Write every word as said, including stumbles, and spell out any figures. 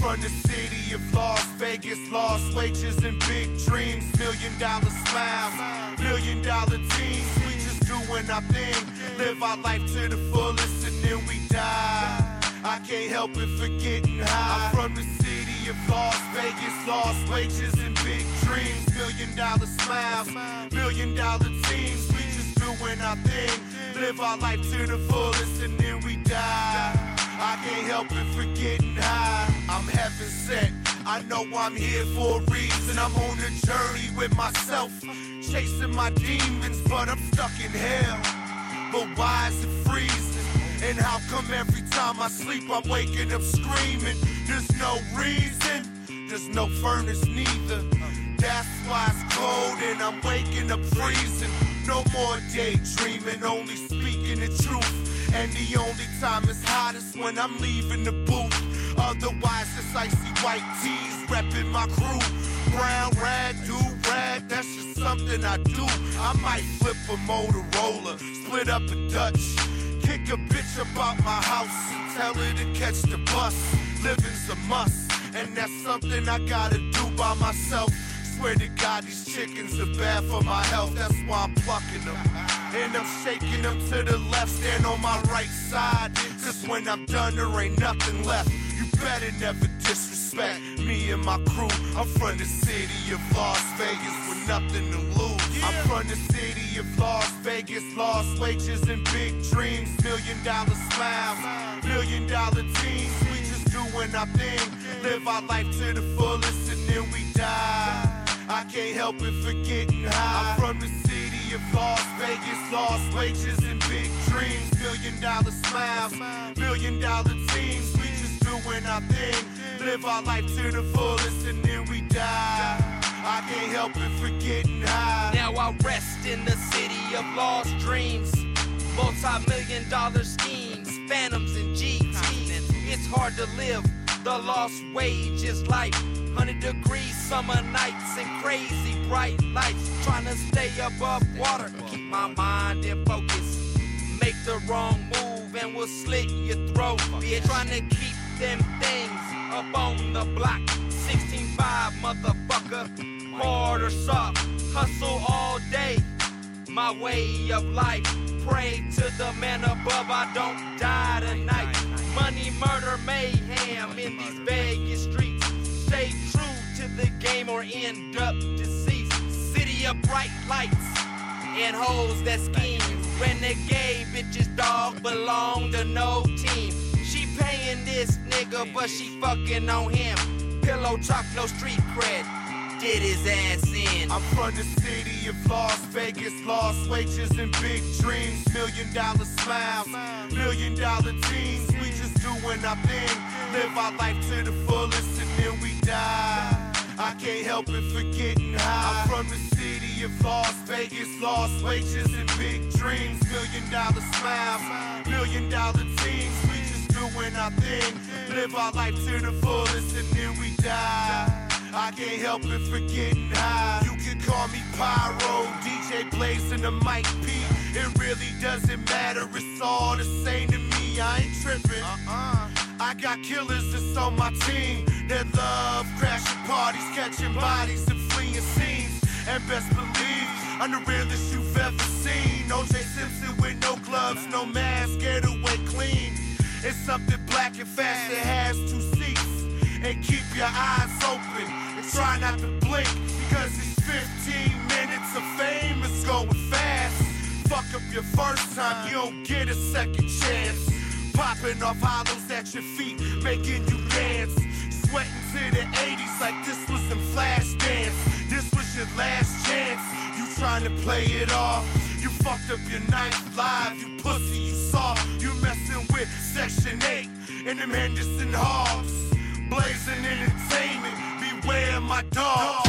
from the city of Las Vegas, lost wages and big dreams, million dollar smiles, million dollar teams. We just doing our thing, live our life to the fullest and then we die. I can't help it for getting high. I'm from the city of Las Vegas, lost wages and big dreams, million dollar smiles, million dollar teams. We just doing our thing, live our life to the fullest and then we die. I can't help it for getting high. I'm heaven sent, I know I'm here for a reason. I'm on a journey with myself, chasing my demons, but I'm stuck in hell. But why is it freezing? And how come every time I sleep I'm waking up screaming? There's no reason, there's no furnace neither. That's why it's cold and I'm waking up freezing. No more daydreaming, only speaking the truth. And the only time it's hot is when I'm leaving the booth. Otherwise it's icy white tees repping my crew. Brown rag, do rag, that's just something I do. I might flip a Motorola, split up a Dutch, kick a bitch about my house and tell her to catch the bus. Living's a must, and that's something I gotta do by myself. Swear to God these chickens are bad for my health, that's why I'm plucking them. And I'm shaking them to the left, stand on my right side, cause when I'm done there ain't nothing left. You better never disrespect me and my crew. I'm from the city of Las Vegas with nothing to lose. I'm from the city of Las Vegas, lost wages and big dreams, million dollar smiles, million dollar teams. We just doing our thing, live our life to the fullest and then we die. I can't help it for getting high. I'm from the city of Las Vegas, lost wages and big dreams, million dollar smiles, million dollar teams. We just doing our thing, live our life to the fullest and then we die. I can't help it for getting high. Now I rest in the city of lost dreams, multi-million dollar schemes, phantoms and G Ts. It's hard to live the lost wages life. Hundred degree summer nights and crazy bright lights. Trying to stay above water, keep my mind in focus. Make the wrong move and we'll slit your throat. Be trying to keep them things up on the block. sixteen five motherfucker, hard or soft. Hustle all day, my way of life. Pray to the man above I don't die tonight. Money, murder, mayhem in these Vegas streets. Stay true to the game or end up deceased. City of bright lights and hoes that scheme. Renegade bitches, dog, belong to no team. She paying this nigga, but she fucking on him. Pillow talk, no street cred, did his ass in. I'm from the city of Las Vegas, lost wages and big dreams, million dollar smiles, million dollar teams. We just doing our thing, live our life to the fullest and then we die. I can't help it for getting high. I'm from the city of Las Vegas, lost wages and big dreams, million dollar smiles, million dollar teams. We just doing our thing, live our life to the fullest and then we die. I can't help it for getting high. You can call me Pyro, D J Blaze and the Mike P. It really doesn't matter, it's all the same to me. I ain't tripping. Uh-uh. I got killers that's on my team that love crashing parties, catching bodies and fleeing scenes. And best believe I'm the realest you've ever seen. O J Simpson with no gloves, no mask, get away clean. It's something black and fast that has two seats. And keep your eyes open and try not to blink, because these fifteen minutes of fame is going fast. Fuck up your first time, you don't get a second chance. Popping off hollows at your feet, making you dance. Sweating to the eighties like this was some flash dance. This was your last chance, you trying to play it off. You fucked up your ninth live, you pussy, you soft. You messing with Section eight and them Henderson Hogs. Blazing entertainment, beware my dog.